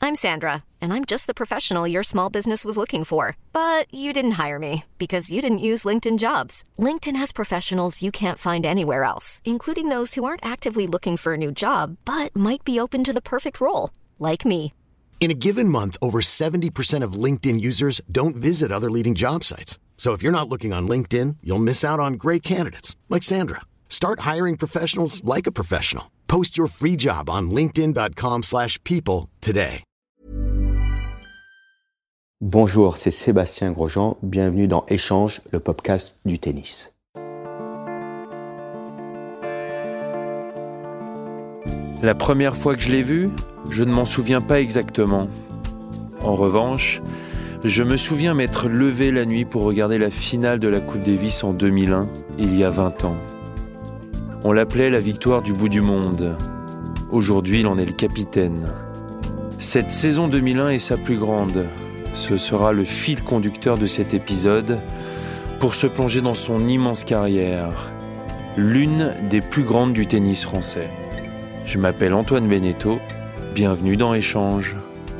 I'm Sandra, and I'm just the professional your small business was looking for. But you didn't hire me because you didn't use LinkedIn Jobs. LinkedIn has professionals you can't find anywhere else, including those who aren't actively looking for a new job, but might be open to the perfect role, like me. In a given month, over 70% of LinkedIn users don't visit other leading job sites. So if you're not looking on LinkedIn, you'll miss out on great candidates like Sandra. Start hiring professionals like a professional. Post your free job on linkedin.com/people today. Bonjour, c'est Sébastien Grosjean. Bienvenue dans Échange, le podcast du tennis. La première fois que je l'ai vu, je ne m'en souviens pas exactement. En revanche, je me souviens m'être levé la nuit pour regarder la finale de la Coupe Davis en 2001, il y a 20 ans. On l'appelait la victoire du bout du monde. Aujourd'hui, il en est le capitaine. Cette saison 2001 est sa plus grande. Ce sera le fil conducteur de cet épisode pour se plonger dans son immense carrière, l'une des plus grandes du tennis français. Je m'appelle Antoine Beneteau, bienvenue dans Échange.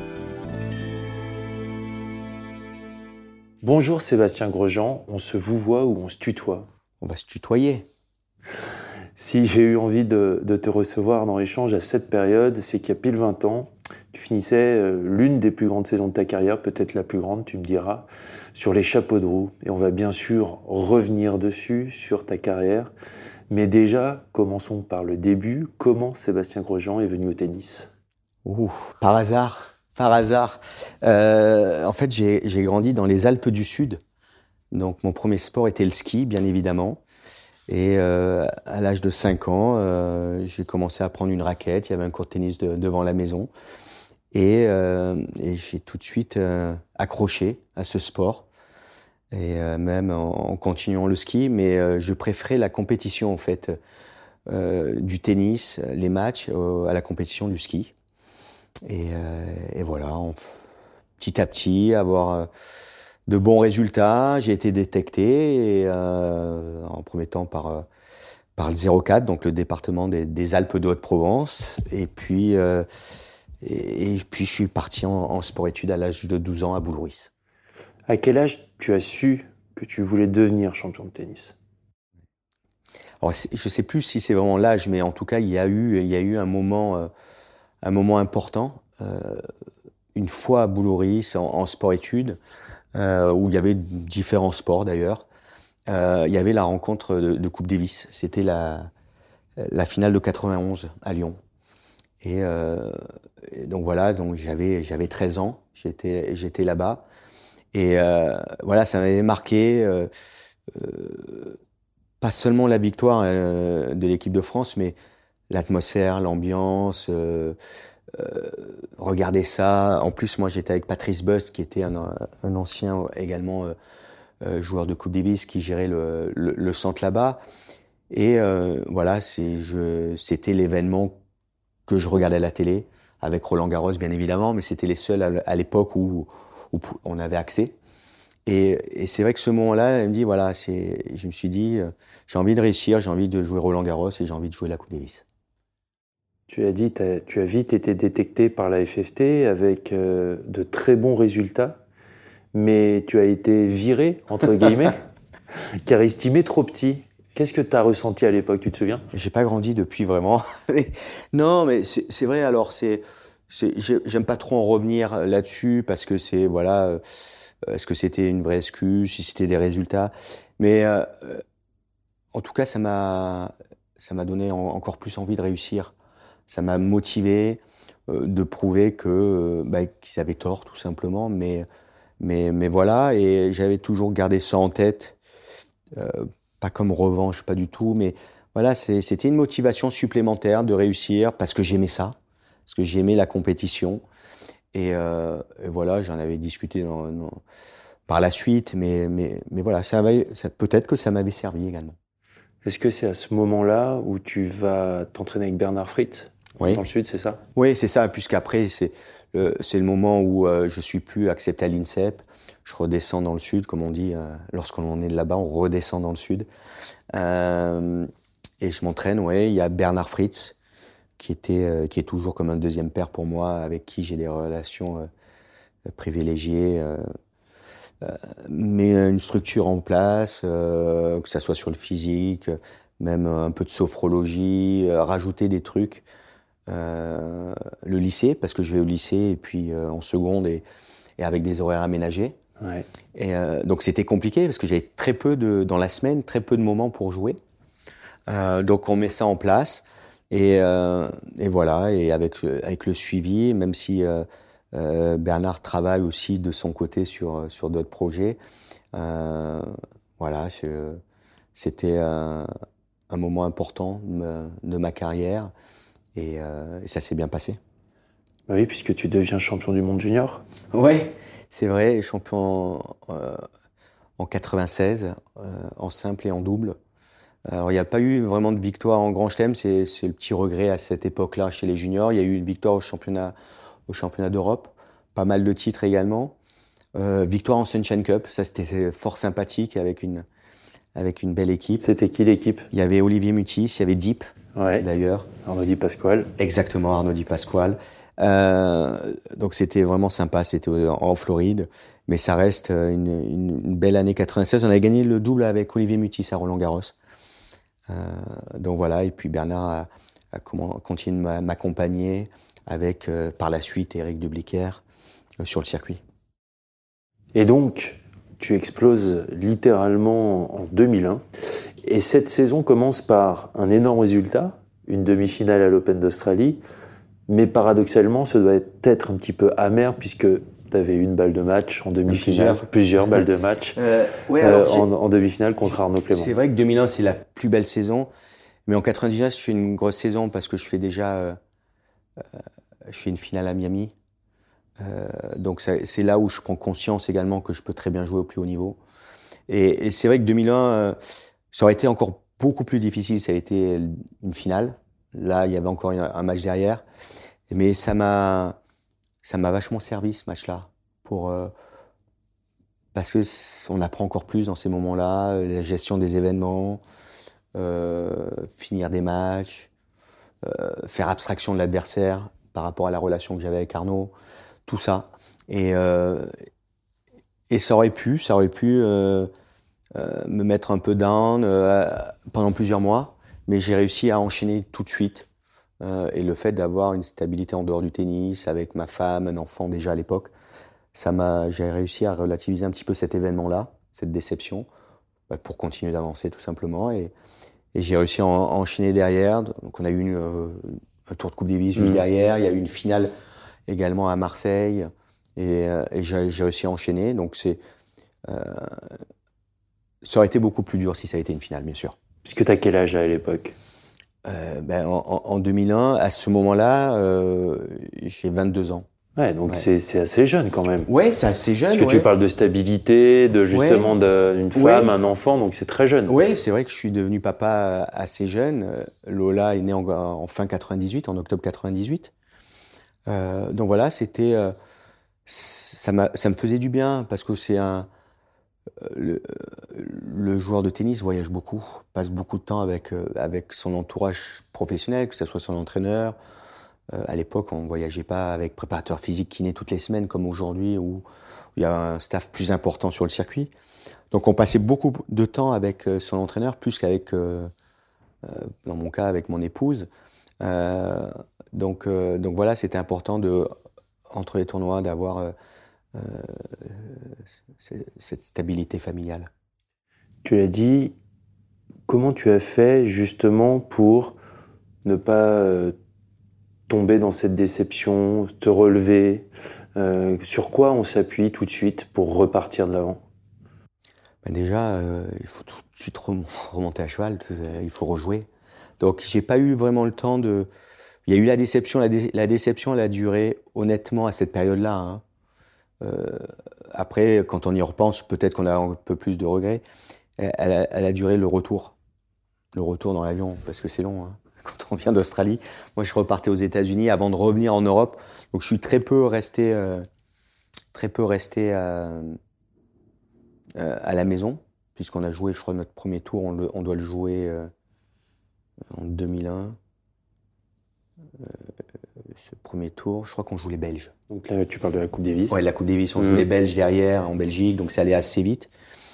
Bonjour Sébastien Grosjean, on se vouvoie ou on se tutoie ? On va se tutoyer. Si j'ai eu envie de te recevoir dans Échange à cette période, c'est qu'il y a pile 20 ans, tu finissais l'une des plus grandes saisons de ta carrière, peut-être la plus grande, tu me diras, sur les chapeaux de roue. Et on va bien sûr revenir dessus, sur ta carrière. Mais déjà, commençons par le début. Comment Sébastien Grosjean est venu au tennis ? Par hasard. En fait, j'ai grandi dans les Alpes du Sud. Donc, mon premier sport était le ski, bien évidemment. Et à l'âge de 5 ans, j'ai commencé à prendre une raquette. Il y avait un court de tennis devant la maison. Et j'ai tout de suite accroché à ce sport. Et même en continuant le ski. Mais je préférais la compétition, en fait, du tennis, les matchs, à la compétition du ski. Et voilà, petit à petit, avoir de bons résultats. J'ai été détecté, en premier temps par le 04, donc le département des Alpes de Haute-Provence. Et puis je suis parti en sport-études à l'âge de 12 ans à Boulrouis. À quel âge tu as su que tu voulais devenir champion de tennis ? Alors, je ne sais plus si c'est vraiment l'âge, mais en tout cas, il y a eu un moment important. Une fois à Boulrouis en sport-études, où il y avait différents sports d'ailleurs, il y avait la rencontre de Coupe Davis. C'était la finale de 91 à Lyon. Et donc voilà, donc j'avais 13 ans, j'étais là-bas. Et voilà, ça m'avait marqué, pas seulement la victoire de l'équipe de France, mais l'atmosphère, l'ambiance, regarder ça. En plus, moi, j'étais avec Patrice Bust, qui était un ancien également joueur de Coupe Davis, qui gérait le centre là-bas. Et voilà, c'était l'événement que je regardais à la télé, avec Roland Garros, bien évidemment, mais c'était les seuls à l'époque où on avait accès. Et c'est vrai que ce moment-là, elle me dit, voilà, je me suis dit, j'ai envie de réussir, j'ai envie de jouer Roland Garros et j'ai envie de jouer la Coupe Davis. Tu as dit, tu as vite été détecté par la FFT avec de très bons résultats, mais tu as été viré, entre guillemets, car estimé trop petit. Qu'est-ce que tu as ressenti à l'époque, tu te souviens ? J'ai pas grandi depuis vraiment. Non, mais c'est vrai, alors j'aime pas trop en revenir là-dessus parce que voilà, est-ce que c'était une vraie excuse, si c'était des résultats. Mais en tout cas, ça m'a donné encore plus envie de réussir. Ça m'a motivé de prouver qu'ils avaient tort, tout simplement. Mais voilà, et j'avais toujours gardé ça en tête. Pas comme revanche, pas du tout. Mais voilà, c'était une motivation supplémentaire de réussir parce que j'aimais ça, parce que j'aimais la compétition. Et voilà, j'en avais discuté par la suite. Mais voilà, peut-être que ça m'avait servi également. Est-ce que c'est à ce moment-là où tu vas t'entraîner avec Bernard Fritz ? Oui. Dans le Sud, c'est ça ? Oui, c'est ça, puisqu'après, c'est le moment où je suis plus accepté à l'INSEP. Je redescends dans le Sud, comme on dit, lorsqu'on est de là-bas, on redescend dans le Sud. Et je m'entraîne, il y a Bernard Fritz, qui est toujours comme un deuxième père pour moi, avec qui j'ai des relations privilégiées, mais une structure en place, que ça soit sur le physique, même un peu de sophrologie, rajouter des trucs. Le lycée, parce que je vais au lycée et puis en seconde et avec des horaires aménagés. Ouais. Et donc c'était compliqué parce que j'avais dans la semaine, très peu de moments pour jouer. Donc on met ça en place et voilà. Et avec le suivi, même si Bernard travaille aussi de son côté sur d'autres projets, voilà, c'était un moment important de ma carrière et ça s'est bien passé. Bah oui, puisque tu deviens champion du monde junior. Ouais, c'est vrai, champion en 96, en simple et en double. Alors, il n'y a pas eu vraiment de victoire en Grand Chelem, c'est le petit regret à cette époque-là chez les juniors. Il y a eu une victoire au championnat d'Europe, pas mal de titres également. Victoire en Sunshine Cup, ça c'était fort sympathique avec une belle équipe. C'était qui l'équipe? Il y avait Olivier Mutis, il y avait Deep, ouais. D'ailleurs. Arnaud Di Pasquale. Exactement, Arnaud Di Pasquale. Donc c'était vraiment sympa, c'était en Floride, mais ça reste une belle année 96. On avait gagné le double avec Olivier Mutis à Roland-Garros. Donc voilà, et puis Bernard a continué de m'accompagner avec par la suite Eric Dubliquer sur le circuit. Et donc, tu exploses littéralement en 2001. Et cette saison commence par un énorme résultat, une demi-finale à l'Open d'Australie. Mais paradoxalement, ça doit être un petit peu amer puisque tu avais une balle de match en demi-finale, plusieurs balles de match en demi-finale contre Arnaud Clément. C'est vrai que 2001, c'est la plus belle saison. Mais en 99, je fais une grosse saison parce que je fais déjà je fais une finale à Miami. Donc c'est là où je prends conscience également que je peux très bien jouer au plus haut niveau. Et c'est vrai que 2001, ça aurait été encore beaucoup plus difficile. Ça a été une finale. Là, il y avait encore un match derrière. Mais ça m'a vachement servi, ce match-là. Parce que on apprend encore plus dans ces moments-là. La gestion des événements, finir des matchs, faire abstraction de l'adversaire par rapport à la relation que j'avais avec Arnaud. Tout ça. Et ça aurait pu me mettre un peu down pendant plusieurs mois, mais j'ai réussi à enchaîner tout de suite. Et le fait d'avoir une stabilité en dehors du tennis, avec ma femme, un enfant déjà à l'époque, j'ai réussi à relativiser un petit peu cet événement-là, cette déception, pour continuer d'avancer tout simplement. Et j'ai réussi à enchaîner derrière. Donc on a eu un tour de Coupe Davis juste derrière. Il y a eu une finale également à Marseille et j'ai réussi à enchaîner. Donc ça aurait été beaucoup plus dur si ça a été une finale, bien sûr. Puisque tu as quel âge là, à l'époque? En 2001, à ce moment-là, j'ai 22 ans. Ouais, donc ouais. C'est assez jeune quand même. Ouais, c'est assez jeune. Parce que tu parles de stabilité, de justement d'une femme, un enfant, donc c'est très jeune. Oui, c'est vrai que je suis devenu papa assez jeune. Lola est née en fin 98, en octobre 98. Donc voilà, c'était, ça me faisait du bien parce que c'est le joueur de tennis voyage beaucoup, passe beaucoup de temps avec son entourage professionnel, que ce soit son entraîneur. À l'époque, on ne voyageait pas avec préparateur physique kiné toutes les semaines comme aujourd'hui où il y a un staff plus important sur le circuit. Donc on passait beaucoup de temps avec son entraîneur, plus qu'avec, dans mon cas, avec mon épouse. Donc voilà, c'était important entre les tournois d'avoir cette stabilité familiale. Tu l'as dit, comment tu as fait justement pour ne pas tomber dans cette déception, te relever? Sur quoi on s'appuie tout de suite pour repartir de l'avant? Déjà, il faut tout de suite remonter à cheval, il faut rejouer. Donc j'ai pas eu vraiment le temps de... Il y a eu la déception, la déception elle a duré honnêtement à cette période-là. Hein. Après, quand on y repense, peut-être qu'on a un peu plus de regrets. Elle a duré le retour dans l'avion, parce que c'est long. Hein. Quand on vient d'Australie, moi je repartais aux États-Unis avant de revenir en Europe, donc je suis très peu resté à la maison, puisqu'on a joué, je crois, notre premier tour, on doit le jouer en 2001. ce premier tour, je crois qu'on joue les Belges. Donc là, tu parles de la Coupe Davis. Ouais, la Coupe Davis, on joue les Belges derrière, en Belgique, donc c'est allé assez vite.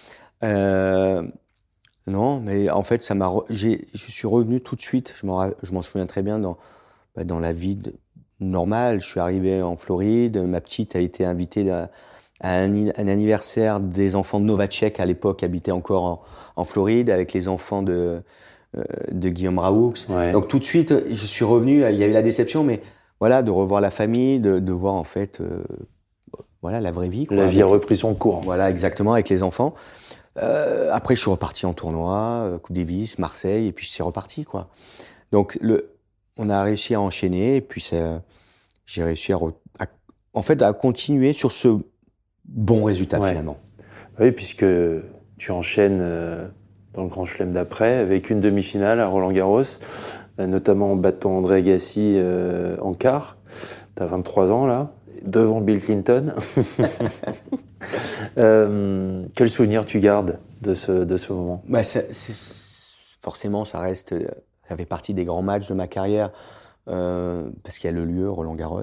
Non, mais en fait, je suis revenu tout de suite, je m'en souviens très bien, dans la vie normale. Je suis arrivé en Floride, ma petite a été invitée à un anniversaire des enfants de Novacek, à l'époque, habitait encore en Floride, avec les enfants de Guillaume Raoux. Ouais. Donc tout de suite, je suis revenu, il y a eu la déception, mais voilà, de revoir la famille, de voir en fait, voilà, la vraie vie. La vie a repris son cours. Voilà, exactement, avec les enfants. Après, je suis reparti en tournoi, Coupe Davis, Marseille, et puis c'est reparti, quoi. Donc, on a réussi à enchaîner, et puis j'ai réussi à continuer sur ce bon résultat, finalement. Oui, puisque tu enchaînes dans le Grand Chelem d'après, avec une demi-finale à Roland-Garros, notamment en battant André Agassi en quart. Tu as 23 ans, là, devant Bill Clinton. Quel souvenir tu gardes de ce moment? Forcément, ça fait partie des grands matchs de ma carrière, parce qu'il y a le lieu, Roland-Garros.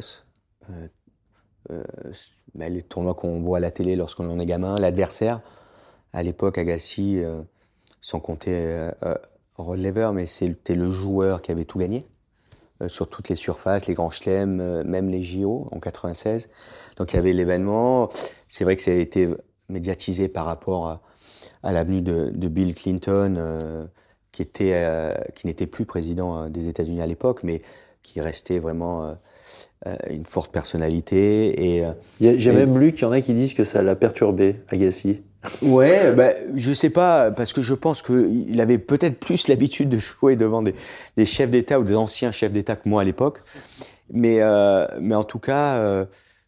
Les tournois qu'on voit à la télé lorsqu'on en est gamin, l'adversaire, à l'époque, Agassi, sans compter Rod Laver, mais c'était le joueur qui avait tout gagné, sur toutes les surfaces, les grands chelems, même les JO en 96. Donc il y avait l'événement. C'est vrai que ça a été médiatisé par rapport à la venue de Bill Clinton, qui n'était plus président des États-Unis à l'époque, mais qui restait vraiment une forte personnalité. J'ai même lu qu'il y en a qui disent que ça l'a perturbé, Agassi. Ouais, je sais pas, parce que je pense qu'il avait peut-être plus l'habitude de jouer devant des chefs d'État ou des anciens chefs d'État que moi à l'époque. Mais en tout cas,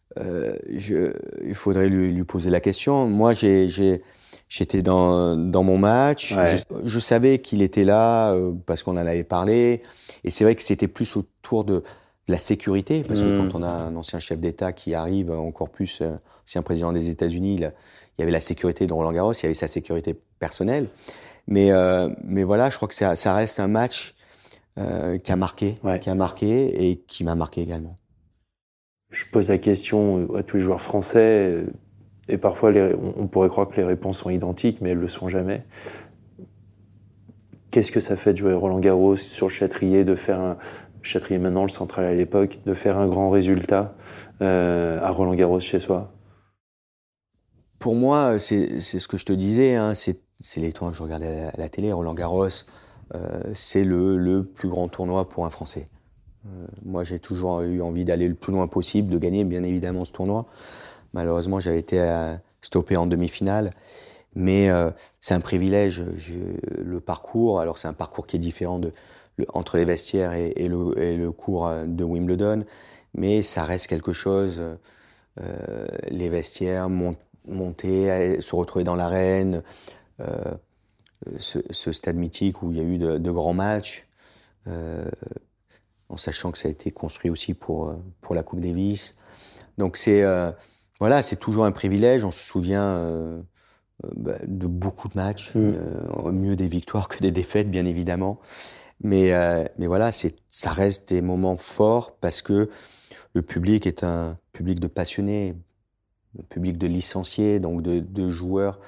il faudrait lui poser la question. Moi, j'étais dans mon match. Ouais. Je savais qu'il était là parce qu'on en avait parlé. Et c'est vrai que c'était plus autour de la sécurité, parce que quand on a un ancien chef d'État qui arrive, encore plus ancien président des États-Unis, il y avait la sécurité de Roland-Garros, il y avait sa sécurité personnelle. Mais voilà, je crois que ça reste un match qui a marqué et qui m'a marqué également. Je pose la question à tous les joueurs français, et parfois on pourrait croire que les réponses sont identiques, mais elles ne le sont jamais. Qu'est-ce que ça fait de jouer Roland-Garros sur le Châtrier, Châtrier maintenant, le Central à l'époque, de faire un grand résultat à Roland-Garros chez soi? Pour moi, c'est ce que je te disais, hein, c'est les tournois que je regardais à la télé. Roland-Garros, c'est le plus grand tournoi pour un Français. Moi, j'ai toujours eu envie d'aller le plus loin possible, de gagner bien évidemment ce tournoi. Malheureusement, j'avais été stoppé en demi-finale. Mais c'est un privilège, le parcours. Alors, c'est un parcours qui est différent entre les vestiaires et le cours de Wimbledon. Mais ça reste quelque chose. Les vestiaires, monter, se retrouver dans l'arène, ce stade mythique où il y a eu de grands matchs, en sachant que ça a été construit aussi pour la Coupe Davis. Donc c'est toujours un privilège. On se souvient de beaucoup de matchs, mieux des victoires que des défaites, bien évidemment. Mais voilà, ça reste des moments forts parce que le public est un public de passionnés, un public de licenciés, donc de joueurs,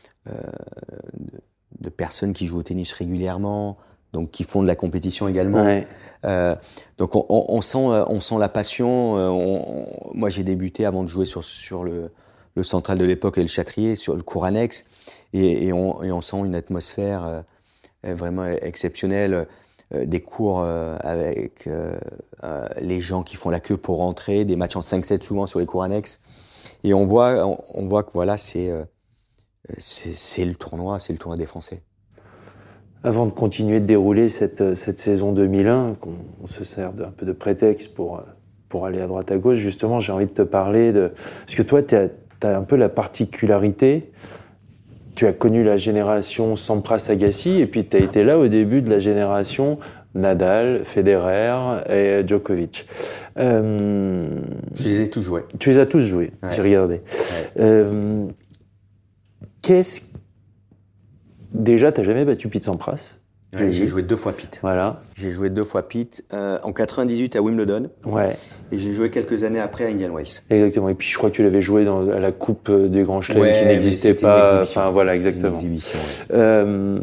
de personnes qui jouent au tennis régulièrement, donc qui font de la compétition également. Ouais. Donc on sent la passion. Moi, j'ai débuté avant de jouer sur le Central de l'époque et le Châtrier, sur le cours annexe, et on sent une atmosphère vraiment exceptionnelle. Des cours avec les gens qui font la queue pour rentrer, des matchs en 5-7 souvent sur les cours annexes. Et on voit que voilà, c'est le tournoi des Français. Avant de continuer de dérouler cette saison 2001, on se sert un peu de prétexte pour aller à droite à gauche, justement, j'ai envie de te parler parce que toi, tu as un peu la particularité. Tu as connu la génération Sampras-Agassi et puis tu as été là au début de la génération Nadal, Federer et Djokovic. Je les ai tous joués. Tu les as tous joués, ouais. J'ai regardé. Ouais. Déjà, tu n'as jamais battu Pete Sampras. Ouais, j'ai joué 2 fois Pitt. Voilà. J'ai joué 2 fois Pitt en 98 à Wimbledon. Ouais. Et j'ai joué quelques années après à Indian Wells. Exactement. Et puis je crois que tu l'avais joué à la Coupe des Grands Chelems qui n'existait pas. Enfin voilà, exactement. Une exhibition, ouais.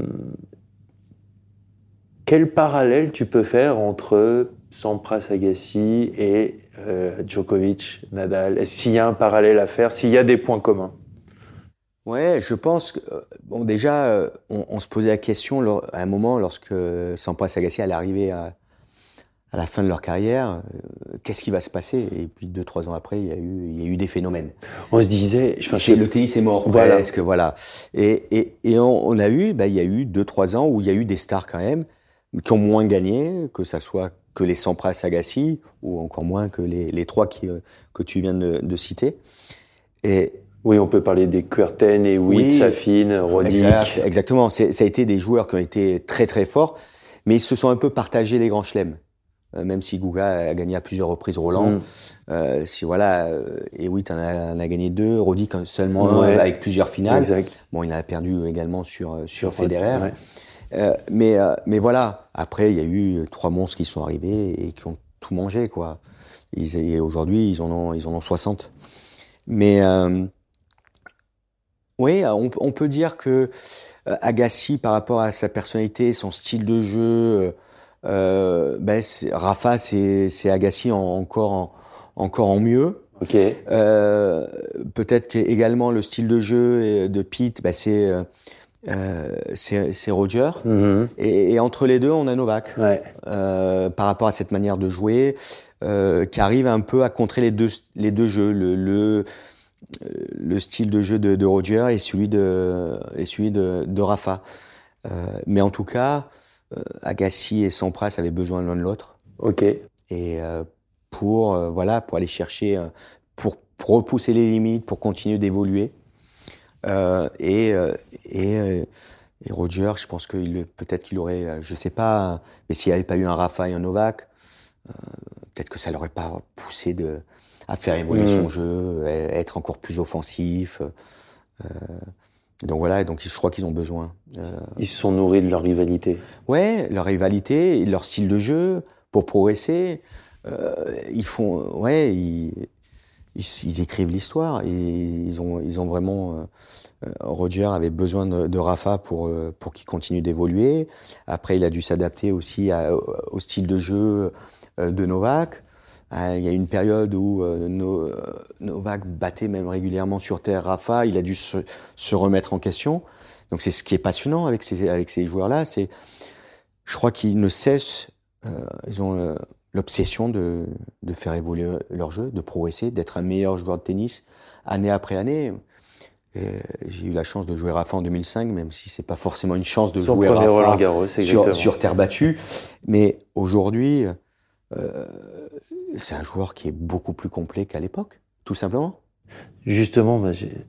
Quel parallèle tu peux faire entre Sampras, Agassi et Djokovic, Nadal? Est-ce qu'il y a un parallèle à faire, s'il y a des points communs? Ouais, je pense que déjà on se posait la question à un moment lorsque Sampras et Agassi allaient arriver à la fin de leur carrière, qu'est-ce qui va se passer? Et puis 2-3 ans après, il y a eu des phénomènes. On se disait, le tennis est mort, voilà. Presque, voilà. Et on a eu, il y a eu 2-3 ans où il y a eu des stars quand même qui ont moins gagné, que ça soit que les Sampras, Agassi, ou encore moins que les 3 que tu viens de citer. Et oui, on peut parler des Kuerten et Witt, Safin, Roddick. Exactement. Ça a été des joueurs qui ont été très très forts, mais ils se sont un peu partagés les grands chelems. Même si Guga a gagné à plusieurs reprises Roland, et Witt en a gagné 2, Roddick seulement avec plusieurs finales. Exact. Bon, il a perdu également sur Federer. Mais voilà. Après, il y a eu 3 monstres qui sont arrivés et qui ont tout mangé, quoi. Et aujourd'hui, ils en ont 60. Mais oui, on peut dire que Agassi, par rapport à sa personnalité, son style de jeu, Rafa, c'est Agassi encore en mieux. Ok. Peut-être que également le style de jeu de Pitt, c'est Roger. Mm-hmm. Et entre les deux, on a Novak. Ouais. Par rapport à cette manière de jouer, qui arrive un peu à contrer les deux jeux, le style de jeu de Roger et celui de Rafa. Mais en tout cas, Agassi et Sampras avaient besoin l'un de l'autre. Ok. Et pour aller chercher, pour repousser les limites, pour continuer d'évoluer. Et Roger, je pense peut-être qu'il aurait, je sais pas, mais s'il n'y avait pas eu un Rafa et un Novak, peut-être que ça l'aurait pas poussé à faire évoluer son jeu, être encore plus offensif. Donc voilà, donc je crois qu'ils ont besoin. Ils se sont nourris de leur rivalité. Ouais, leur rivalité, leur style de jeu pour progresser. Ils écrivent l'histoire et ils ont vraiment. Roger avait besoin de Rafa pour qu'il continue d'évoluer. Après, il a dû s'adapter aussi au style de jeu de Novak. Il y a une période où Novak battait même régulièrement sur terre Rafa. Il a dû se remettre en question. Donc c'est ce qui est passionnant avec ces joueurs-là. Je crois qu'ils ne cessent. Ils ont l'obsession de faire évoluer leur jeu, de progresser, d'être un meilleur joueur de tennis année après année. J'ai eu la chance de jouer Rafa en 2005, même si c'est pas forcément une chance de jouer Rafa Roland Garros, sur terre battue. Mais aujourd'hui, c'est un joueur qui est beaucoup plus complet qu'à l'époque, tout simplement. Justement,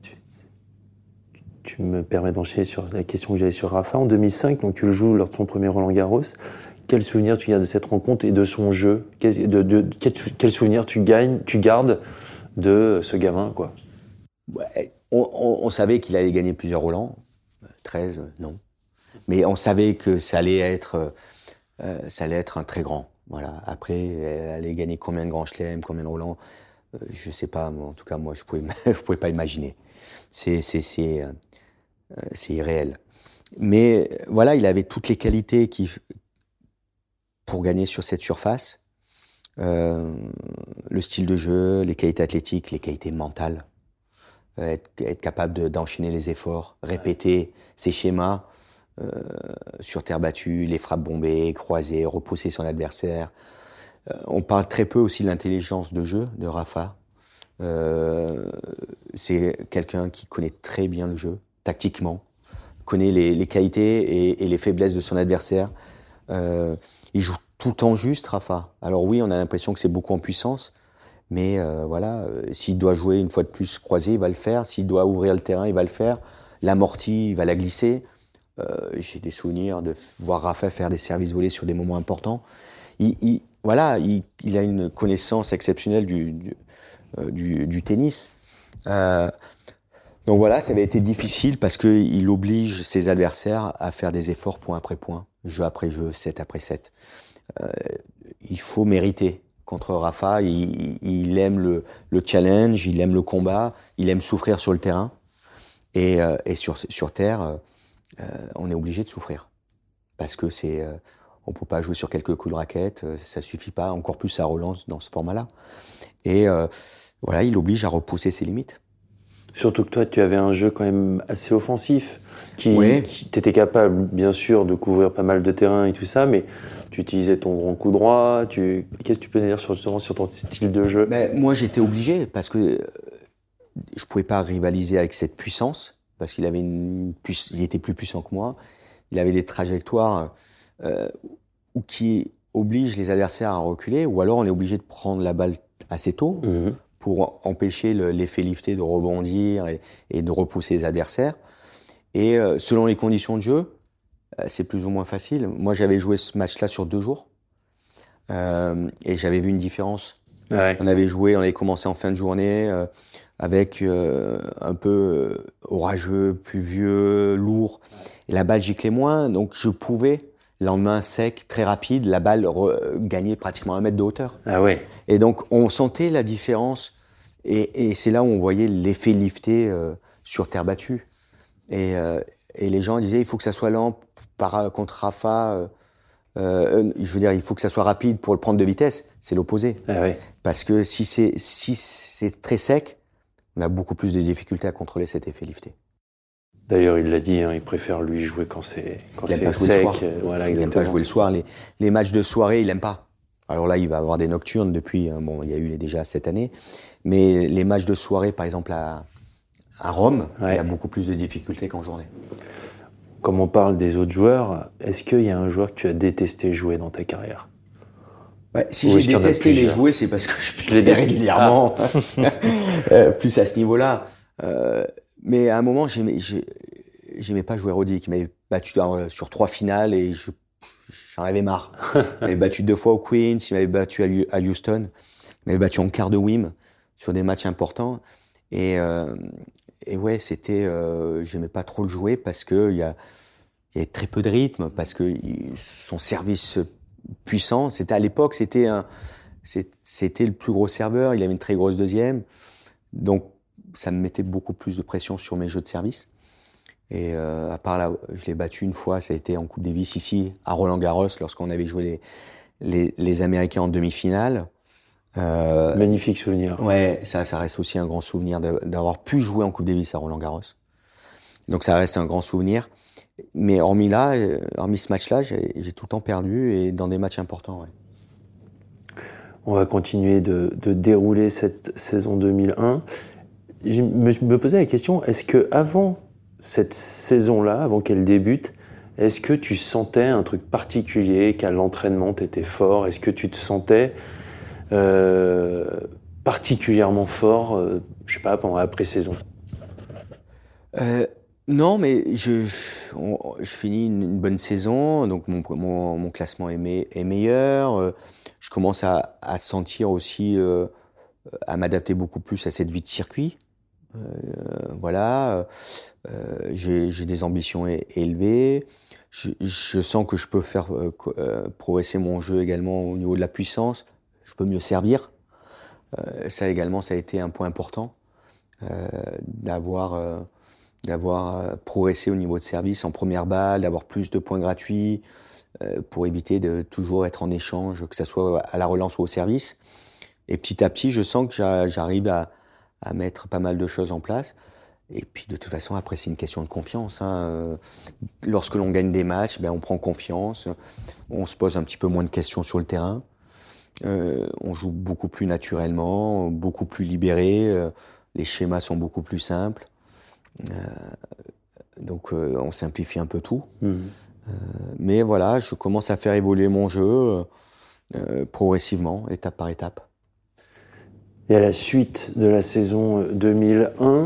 tu me permets d'enchaîner sur la question que j'avais sur Rafa. En 2005, donc tu le joues lors de son premier Roland Garros. Quel souvenir tu gardes de cette rencontre et de son jeu? Quel souvenir tu gardes de ce gamin, quoi? Ouais, on savait qu'il allait gagner plusieurs Roland. 13, non. Mais on savait que ça allait être un très grand. Voilà. Après, aller gagner combien de grands chelems, combien de Roland, je sais pas. Mais en tout cas, moi, je pouvais pas imaginer. C'est irréel. Mais voilà, il avait toutes les qualités pour gagner sur cette surface. Le style de jeu, les qualités athlétiques, les qualités mentales. Être capable d'enchaîner les efforts, répéter ses schémas sur terre battue, les frappes bombées, croisées, repousser son adversaire. On parle très peu aussi de l'intelligence de jeu de Rafa. C'est quelqu'un qui connaît très bien le jeu, tactiquement, connaît les qualités et les faiblesses de son adversaire. Il joue tout le temps juste, Rafa. Alors oui, on a l'impression que c'est beaucoup en puissance, mais s'il doit jouer une fois de plus croisé, il va le faire. S'il doit ouvrir le terrain, il va le faire. L'amorti, il va la glisser. J'ai des souvenirs de voir Rafa faire des services volés sur des moments importants. Il a une connaissance exceptionnelle du tennis. Donc voilà, ça avait été difficile parce qu'il oblige ses adversaires à faire des efforts point après point. jeu après jeu, set après set. Il faut mériter. Contre Rafa, il aime le challenge, il aime le combat, il aime souffrir sur le terrain. Et sur terre, on est obligé de souffrir. Parce que on peut pas jouer sur quelques coups de raquette, ça suffit pas, encore plus ça relance dans ce format-là. Et voilà, il oblige à repousser ses limites. Surtout que toi, tu avais un jeu quand même assez offensif, qui t'étais capable, bien sûr, de couvrir pas mal de terrain et tout ça, mais tu utilisais ton grand coup droit. Qu'est-ce que tu peux dire sur ton style de jeu? Moi, j'étais obligé, parce que je pouvais pas rivaliser avec cette puissance, parce qu'il avait il était plus puissant que moi. Il avait des trajectoires qui obligent les adversaires à reculer, ou alors on est obligé de prendre la balle assez tôt pour empêcher l'effet lifté de rebondir et de repousser les adversaires. Et selon les conditions de jeu, c'est plus ou moins facile. Moi, j'avais joué ce match-là sur 2 jours et j'avais vu une différence. Ouais. On avait commencé en fin de journée avec un peu orageux, pluvieux, lourd. Et la balle giclait moins, donc je pouvais, le lendemain sec, très rapide, la balle gagner pratiquement 1 mètre de hauteur. Ah ouais. Et donc, on sentait la différence. Et c'est là où on voyait l'effet lifté sur terre battue. Et les gens disaient, il faut que ça soit lent contre Rafa. Je veux dire, il faut que ça soit rapide pour le prendre de vitesse. C'est l'opposé. Ah ouais. Parce que si c'est très sec, on a beaucoup plus de difficultés à contrôler cet effet lifté. D'ailleurs, il l'a dit, il préfère lui jouer quand c'est sec. Voilà, il n'aime pas jouer le soir. Les matchs de soirée, il n'aime pas. Alors là, il va avoir des nocturnes depuis. Il y a eu déjà cette année. Mais les matchs de soirée, par exemple à Rome, il y a beaucoup plus de difficultés qu'en journée. Comme on parle des autres joueurs, est-ce qu'il y a un joueur que tu as détesté jouer dans ta carrière? Si j'ai détesté les jouer, c'est parce que je perdais régulièrement. Plus à ce niveau-là. Mais à un moment, j'aimais pas jouer Roddick. Il m'avait battu sur 3 finales et j'en avais marre. Il m'avait battu 2 fois au Queens, il m'avait battu à Houston, il m'avait battu en quart de WIM sur des matchs importants. Et ouais, j'aimais pas trop le jouer parce que il y avait très peu de rythme, parce que son service puissant, à l'époque, c'était le plus gros serveur, il avait une très grosse deuxième. Donc, ça me mettait beaucoup plus de pression sur mes jeux de service. Et à part là, je l'ai battu une fois, ça a été en Coupe Davis ici, à Roland-Garros, lorsqu'on avait joué les Américains en demi-finale. Magnifique souvenir. Ouais, ça reste aussi un grand souvenir d'avoir pu jouer en Coupe Davis à Roland-Garros. Donc ça reste un grand souvenir. Mais hormis ce match-là, j'ai tout le temps perdu et dans des matchs importants. Ouais. On va continuer de dérouler cette saison 2001. Je me posais la question, est-ce que avant cette saison-là, avant qu'elle débute, est-ce que tu sentais un truc particulier, qu'à l'entraînement t'étais fort? Est-ce que tu te sentais particulièrement fort, je sais pas, pendant la pré-saison? Non, mais je finis une bonne saison, donc mon classement est meilleur. Je commence à sentir aussi, à m'adapter beaucoup plus à cette vie de circuit. Voilà, j'ai des ambitions élevées. Je sens que je peux faire progresser mon jeu également au niveau de la puissance. Je peux mieux servir. Ça également, ça a été un point important, d'avoir progressé au niveau de service en première balle, d'avoir plus de points gratuits pour éviter de toujours être en échange, que ce soit à la relance ou au service. Et petit à petit, je sens que j'arrive à mettre pas mal de choses en place. Et puis de toute façon, après, c'est une question de confiance. Lorsque l'on gagne des matchs, on prend confiance, on se pose un petit peu moins de questions sur le terrain. On joue beaucoup plus naturellement, beaucoup plus libéré, les schémas sont beaucoup plus simples. Donc on simplifie un peu tout. Mais voilà, je commence à faire évoluer mon jeu progressivement, étape par étape. Et à la suite de la saison 2001,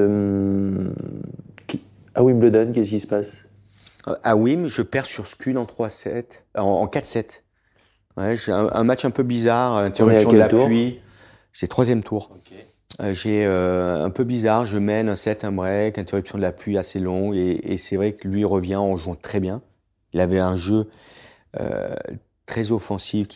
à Wimbledon, qu'est-ce qui se passe? À Wim, je perds sur Skun en 3-7, en 4-7. Ouais, j'ai un match un peu bizarre, interruption de la pluie. C'est 3e tour. Okay. J'ai un peu bizarre, je mène un set, un break, interruption de la pluie assez longue, et c'est vrai que lui revient en jouant très bien. Il avait un jeu très offensif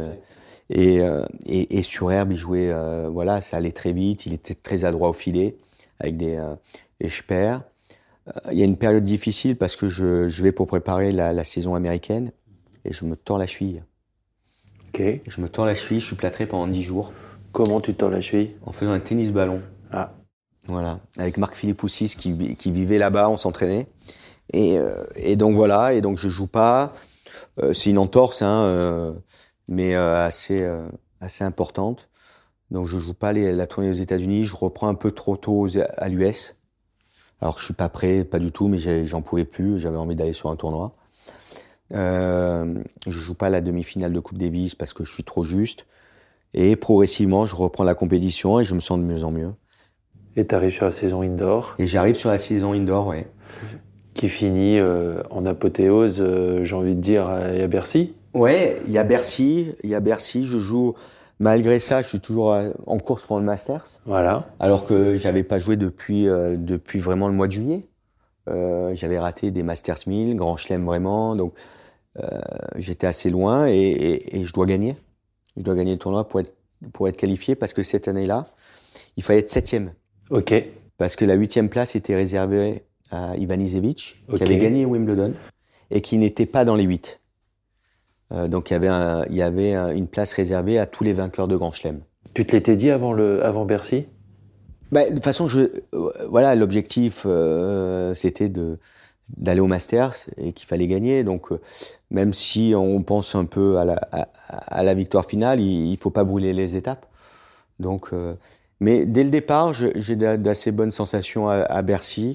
et sur herbe, il jouait, ça allait très vite. Il était très adroit au filet avec et je perds. Il y a une période difficile parce que je vais pour préparer la saison américaine et je me tords la cheville. Ok. Je me tords la cheville, je suis plâtré pendant 10 jours. Comment tu te tords la cheville? En faisant un tennis-ballon. Ah. Voilà. Avec Marc Philippoussis qui vivait là-bas, on s'entraînait. Et donc voilà, et donc je joue pas. C'est une entorse, mais assez importante. Donc je joue pas la tournée aux États-Unis. Je reprends un peu trop tôt à l'US. Alors que je suis pas prêt, pas du tout, mais j'en pouvais plus. J'avais envie d'aller sur un tournoi. Je joue pas la demi-finale de Coupe Davis parce que je suis trop juste. Et progressivement, je reprends la compétition et je me sens de mieux en mieux. Et t'arrives sur la saison indoor. Et j'arrive sur la saison indoor, ouais. Qui finit en apothéose, j'ai envie de dire, à Bercy. Ouais, il y a Bercy, je joue. Malgré ça, je suis toujours en course pour le Masters. Voilà. Alors que j'avais pas joué depuis vraiment le mois de juillet. J'avais raté des Masters 1000, Grand Chelem vraiment, donc j'étais assez loin et je dois gagner. Je dois gagner le tournoi pour être qualifié parce que cette année-là, il fallait être 7e. Ok. Parce que la 8e place était réservée à Ivan Izevich, Okay. qui avait gagné Wimbledon et qui n'était pas dans les 8. Donc il y avait une place réservée à tous les vainqueurs de Grand Chelem. Tu te l'étais dit avant Bercy? De toute façon, l'objectif c'était d'aller au Masters et qu'il fallait gagner. Donc même si on pense un peu à la victoire finale, il faut pas brûler les étapes. Donc mais dès le départ, j'ai d'assez bonnes sensations à Bercy.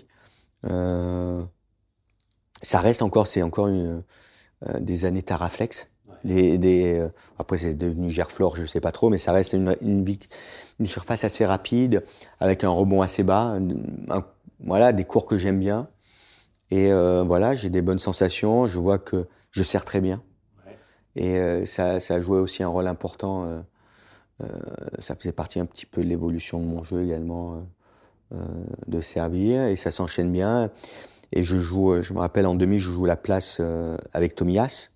Ça reste encore, c'est encore des années Taraflex. Après, c'est devenu Gerflor, je sais pas trop, mais ça reste une surface assez rapide, avec un rebond assez bas. Des cours que j'aime bien. Et j'ai des bonnes sensations. Je vois que je sers très bien. Ouais. Et ça a joué aussi un rôle important. Ça faisait partie un petit peu de l'évolution de mon jeu également, de servir. Et ça s'enchaîne bien. Et je me rappelle en demi, je joue la place avec Tomias.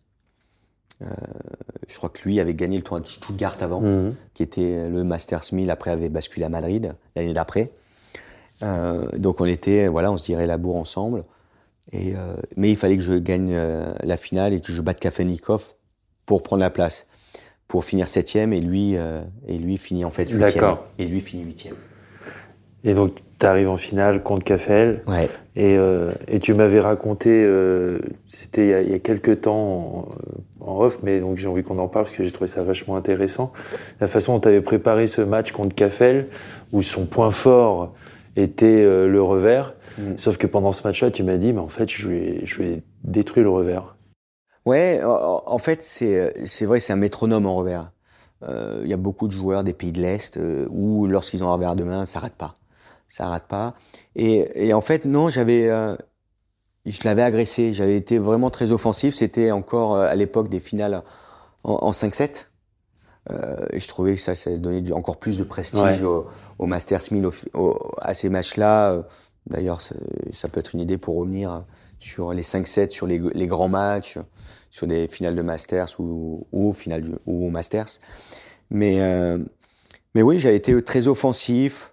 Je crois que lui avait gagné le tournoi de Stuttgart avant, qui était le Masters 1000, après avait basculé à Madrid l'année d'après. Donc on se dirait la bourre ensemble. Mais il fallait que je gagne la finale et que je batte Kafelnikov pour prendre la place, pour finir 7e et lui finit en fait 8e. D'accord. Et lui finit 8e. Et donc tu arrives en finale contre Kafel. Ouais. Et tu m'avais raconté, c'était il y a quelques temps en off, mais donc j'ai envie qu'on en parle parce que j'ai trouvé ça vachement intéressant. La façon dont tu avais préparé ce match contre Kafel, où son point fort était le revers. Sauf que pendant ce match-là, tu m'as dit, mais en fait, je vais détruire le revers. Ouais, en fait, c'est vrai, c'est un métronome en revers. Il y a beaucoup de joueurs des pays de l'Est où, lorsqu'ils ont un revers de main, ça rate pas. Et en fait, non, je l'avais agressé. J'avais été vraiment très offensif. C'était encore à l'époque des finales en 5-7. Et je trouvais que ça donnait encore plus de prestige au Masters 1000, à ces matchs-là. D'ailleurs, ça peut être une idée pour revenir sur les 5-7, sur les grands matchs, sur des finales de Masters ou au Masters. Mais oui, j'avais été très offensif.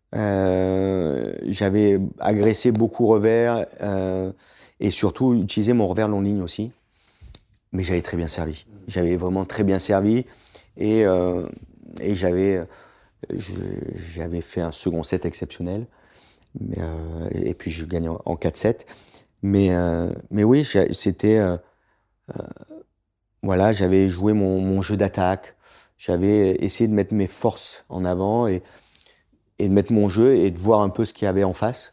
J'avais agressé beaucoup revers et surtout utilisé mon revers long ligne aussi. Mais j'avais très bien servi. J'avais vraiment très bien servi et j'avais fait un second set exceptionnel. Et puis je gagne en 4-7. Mais oui, j'avais joué mon jeu d'attaque. J'avais essayé de mettre mes forces en avant et de mettre mon jeu et de voir un peu ce qu'il y avait en face.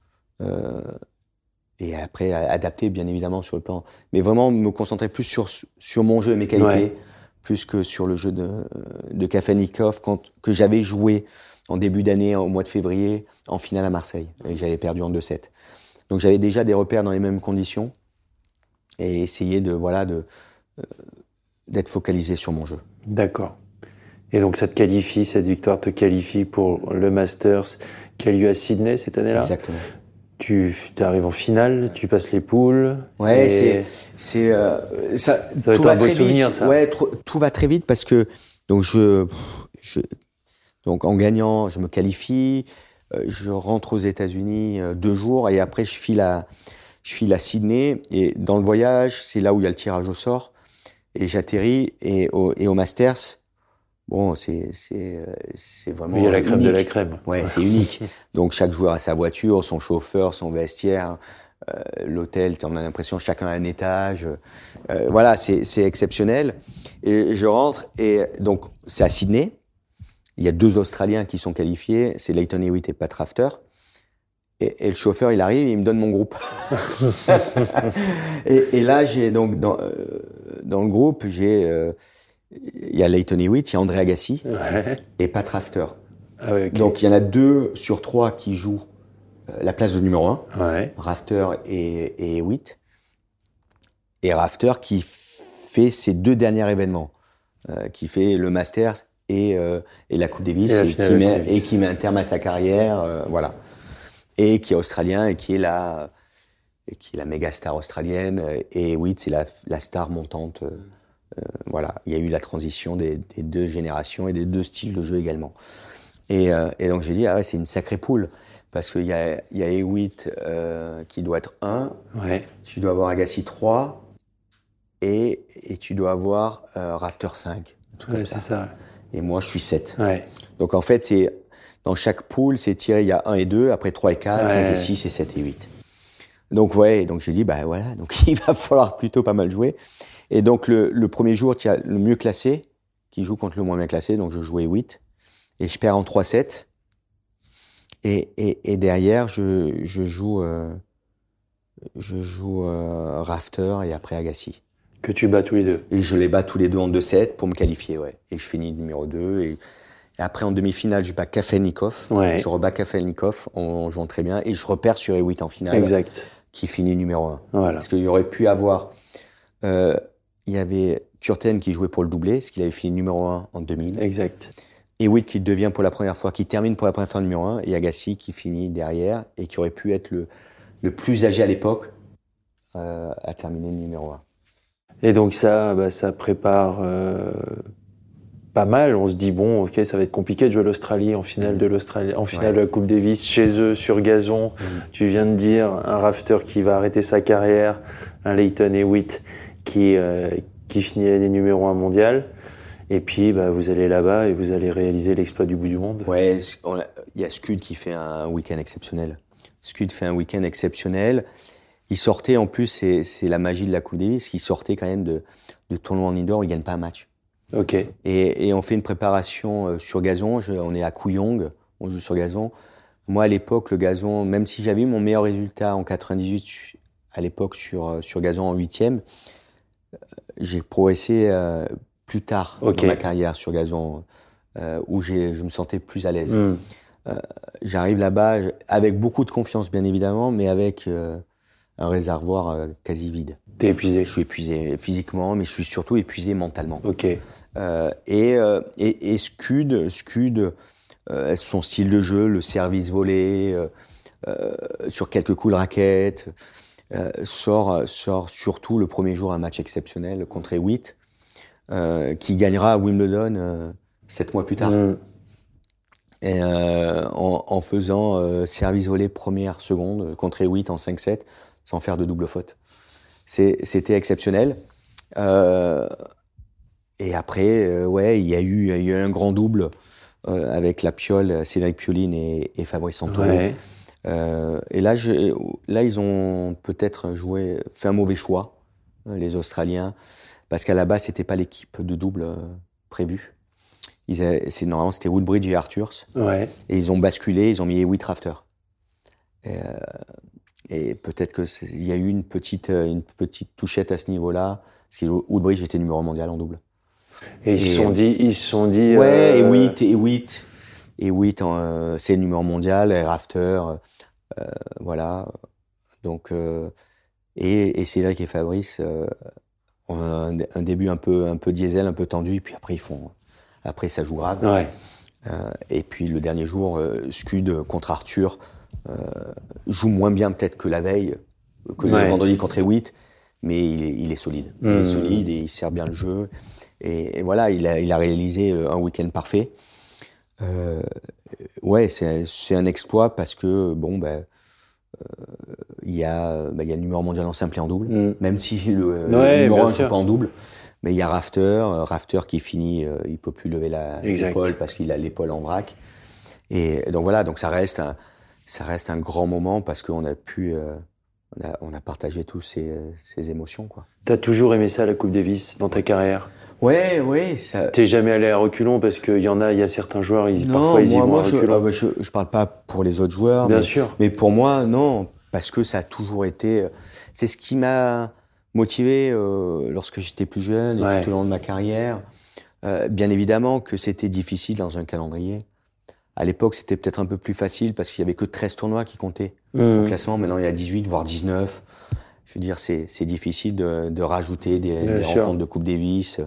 Et après, adapter bien évidemment sur le plan. Mais vraiment me concentrer plus sur mon jeu et mes qualités, plus que sur le jeu de Kafelnikov que j'avais joué en début d'année, au mois de février, en finale à Marseille. Et j'avais perdu en 2-7. Donc j'avais déjà des repères dans les mêmes conditions et essayer d'être focalisé sur mon jeu. D'accord. Et donc cette victoire te qualifie pour le Masters qui a lieu à Sydney cette année-là. Exactement. Tu arrives en finale, tu passes les poules. Ouais, ça va être un beau souvenir, ça. Ouais, tout va très vite parce que donc donc en gagnant, je me qualifie, je rentre aux États-Unis 2 jours et après je file à Sydney et dans le voyage, c'est là où il y a le tirage au sort et j'atterris et au Masters. Bon, c'est vraiment il y a la crème unique. de la crème. Ouais, c'est unique. Donc chaque joueur a sa voiture, son chauffeur, son vestiaire, l'hôtel. On a l'impression chacun a un étage. Voilà, c'est exceptionnel. Et je rentre et donc c'est à Sydney. Il y a 2 Australiens qui sont qualifiés, c'est Lleyton Hewitt et Pat Rafter. Et le chauffeur, il arrive, et il me donne mon groupe. et là, j'ai donc dans le groupe, il y a Lleyton Hewitt, il y a André Agassi et Pat Rafter. Ah ouais, okay. Donc il y en a 2 sur 3 qui jouent la place de numéro 1, Rafter et Hewitt. Et Rafter qui fait ses 2 derniers événements, qui fait le Masters et la Coupe Davis, et qui met un terme à sa carrière, voilà. Et qui est australien et qui est la méga star australienne. Et Hewitt, c'est la star montante. Voilà, il y a eu la transition des 2 générations et des 2 styles de jeu également. Et donc j'ai dit, ah ouais, c'est une sacrée poule. Parce qu'il y a Hewitt qui doit être 1, tu dois avoir Agassi 3, et tu dois avoir Rafter 5. Ouais, c'est ça. Et moi, je suis 7. Ouais. Donc en fait, dans chaque poule, c'est tiré, il y a 1 et 2, après 3 et 4, 5 et 6 et 7 et 8. Donc donc j'ai dit, bah voilà, donc il va falloir plutôt pas mal jouer. Et donc le premier jour, il y a le mieux classé qui joue contre le moins bien classé, donc je jouais 8 et je perds en 3-7. Et derrière, je joue Rafter et après Agassi. Que tu bats tous les 2. Et je les bats tous les 2 en 2-7 pour me qualifier, ouais. Et je finis numéro 2 et après en demi-finale, je bats Kafelnikov. Je rebats Kafelnikov en jouant très bien et je repère sur Hewitt en finale. Exact. Qui finit numéro 1. Voilà. Parce qu'il y aurait pu avoir il y avait Curten qui jouait pour le doublé, parce qu'il avait fini numéro 1 en 2000. Exact. Hewitt qui devient pour la première fois, qui termine pour la première fois numéro 1, et Agassi qui finit derrière, et qui aurait pu être le plus âgé à l'époque à terminer numéro 1. Et donc ça prépare pas mal. On se dit, bon, ok, ça va être compliqué de jouer l'Australie en finale de la Coupe Davis, chez eux, sur gazon. Tu viens de dire, un Rafter qui va arrêter sa carrière, un Lleyton Hewitt qui finit l'année numéro 1 mondial. Et puis, vous allez là-bas et vous allez réaliser l'exploit du bout du monde. Ouais, il y a Scud qui fait un week-end exceptionnel. Il sortait, en plus, c'est la magie de la Coupe Davis, il sortait quand même de tournoi en indoor, il gagne pas un match. Ok. Et on fait une préparation sur gazon, on est à Kooyong, on joue sur gazon. Moi, à l'époque, le gazon, même si j'avais eu mon meilleur résultat en 98, à l'époque, sur gazon en 8e, j'ai progressé plus tard dans ma carrière sur gazon, où je me sentais plus à l'aise. J'arrive là-bas avec beaucoup de confiance, bien évidemment, mais avec un réservoir quasi vide. T'es épuisé? Je suis épuisé physiquement, mais je suis surtout épuisé mentalement. Ok. Et Scud, son style de jeu, le service volé, sur quelques coups de raquette, sort surtout le premier jour un match exceptionnel contre Hewitt, qui gagnera à Wimbledon 7 mois plus tard. Et en faisant service volé première seconde contre Hewitt en 5-7 sans faire de double faute. C'était exceptionnel. Et après, il y a eu un grand double avec la Piole, Cédric Pioline et Fabrice Santoro. Ouais. Et là, ils ont peut-être fait un mauvais choix, les Australiens, parce qu'à la base, c'était pas l'équipe de double prévue. Normalement, c'était Woodbridge et Arthurs. Ouais. Et ils ont basculé, ils ont mis Hewitt Rafter. Et peut-être qu'il y a eu une petite touchette à ce niveau-là, parce que Woodbridge était numéro mondial en double. Et ils se sont dit. Ouais, Hewitt, c'est le numéro mondial, et Rafter, voilà. Donc, et Cédric et Fabrice ont un début un peu diesel, un peu tendu, et puis après ça joue grave. Ouais. Et puis le dernier jour, Scud contre Arthur, joue moins bien peut-être que la veille, que le vendredi contre Hewitt, mais il est solide. Il est solide et il sert bien le jeu. Et voilà, il a réalisé un week-end parfait. C'est un exploit parce que il y a le numéro mondial en simple et en double, même si le numéro 1 ne joue pas en double. Mais il y a Rafter qui finit, il peut plus lever l'épaule parce qu'il a l'épaule en vrac. Et donc voilà, donc ça reste un grand moment parce qu'on a pu, on a partagé tous ces émotions, quoi. T'as toujours aimé ça, la Coupe Davis, dans ta carrière? Ouais. T'es jamais allé à reculons parce qu'il y a certains joueurs, parfois ils y vont à reculons. Je parle pas pour les autres joueurs. Bien sûr. Mais pour moi, non, parce que ça a toujours été, c'est ce qui m'a motivé lorsque j'étais plus jeune et tout au long de ma carrière. Bien évidemment que c'était difficile dans un calendrier. À l'époque, c'était peut-être un peu plus facile parce qu'il y avait que 13 tournois qui comptaient au classement. Maintenant, il y a 18, voire 19. Je veux dire, c'est difficile de rajouter des rencontres de Coupe Davis